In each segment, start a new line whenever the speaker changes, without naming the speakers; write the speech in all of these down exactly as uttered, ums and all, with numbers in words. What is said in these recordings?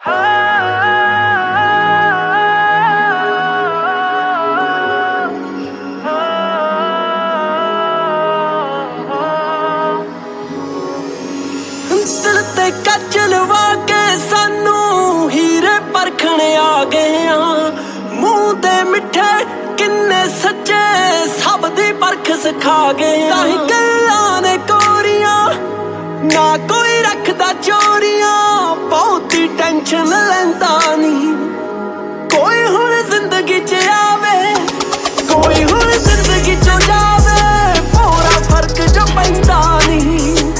दिल ते कच लवा के सानू हीरे परखने आ गए हाँ। मूंह ते मिठे किन्ने सच्चे सब दी परख सिखा गए। ताही गल्लां ने कोरियां ना कोई रखदा चोरियां, बहुत ही टेंशन लैंदा नहीं कोई हुण जिंदगी च आवे, कोई हुण जिंदगी चो जावे, पूरा फर्क जो पैंदा नहीं।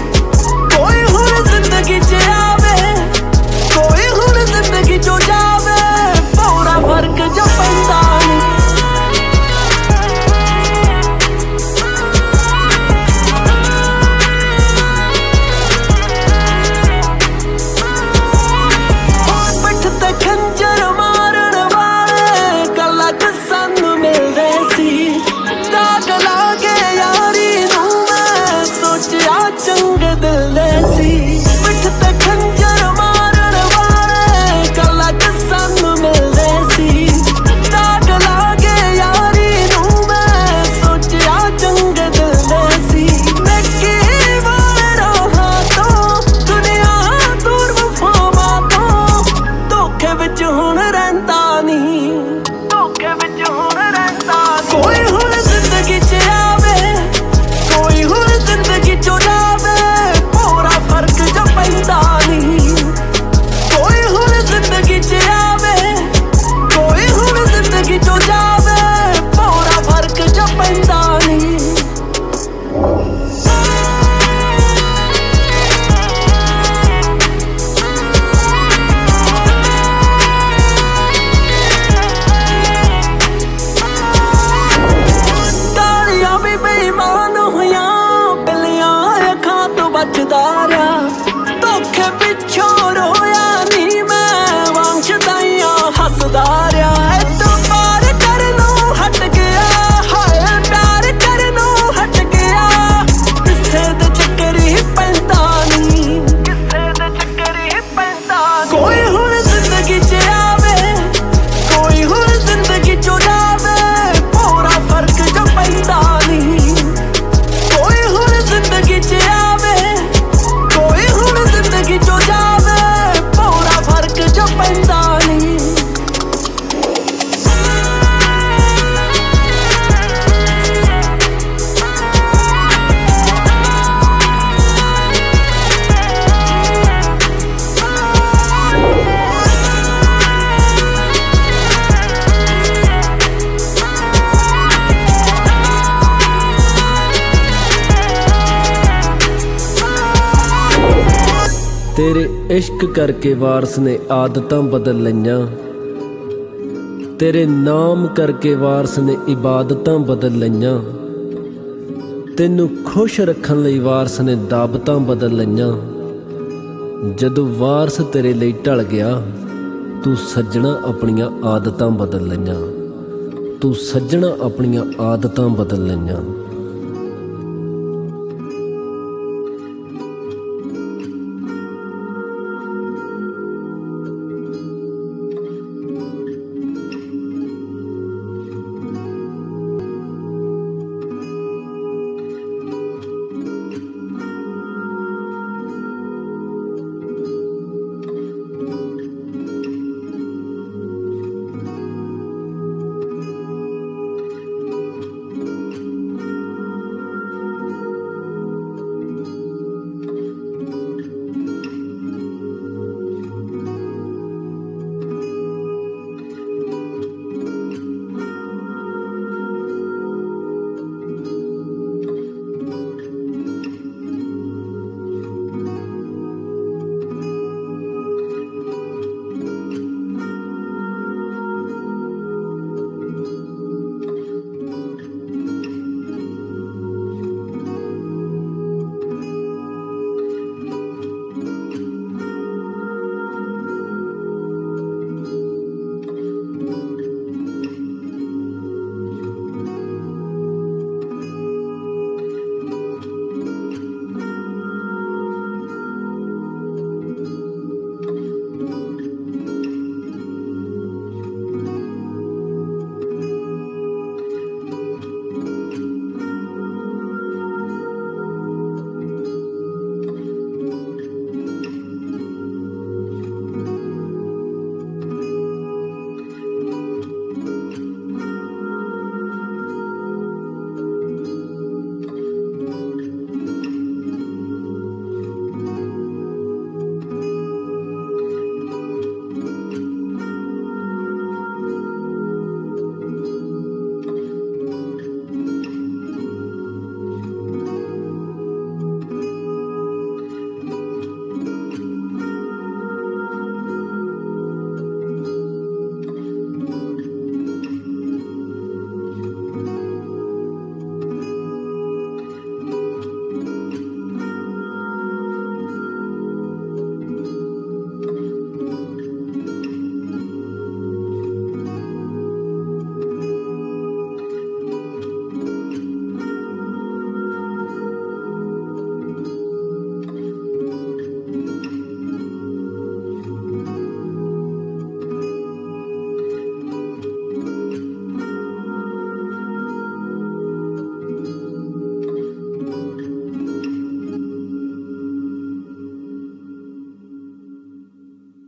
जिंदगी च आवे कोई हुण जिंदगी चो जावे, पूरा फर्क जो पैंदा नहीं। पिठ ते खंजर मारन वाले गल्लां च सानू मिलदे सी, दाग लागे यारी नूं मैं सोचिया चंगे दिल दे सी। धोखे पिछों रोया नी मैं वंशदाइयां हसदा रहा। तू प्यार करनों हट गया, हाय प्यार करनों हट गया, किसे दे चक्कर ही पैंदा नहीं, किसे दे चक्कर ही पैंदा। कोई हुण जिंदगी च आवे, कोई हुण जिंदगी चो जावे, पूरा फर्क जो पैंदा नहीं। कोई हुण जिंदगी च आवे, कोई हुण जिंदगी चो जावे, पूरा फर्क जो पैंदा नहीं।
तेरे इश्क करके वारस ने आदतां बदल लईयां, तेरे नाम करके वारस ने इबादतां बदल लईयां, तैनू खुश रखण लई वारस ने दाबतां बदल लईयां। जदों वारस तेरे लई ढल गया, तू सज्जणा अपणियां आदतां बदल लईयां, तू सज्जणा अपणियां आदतां बदल लईयां।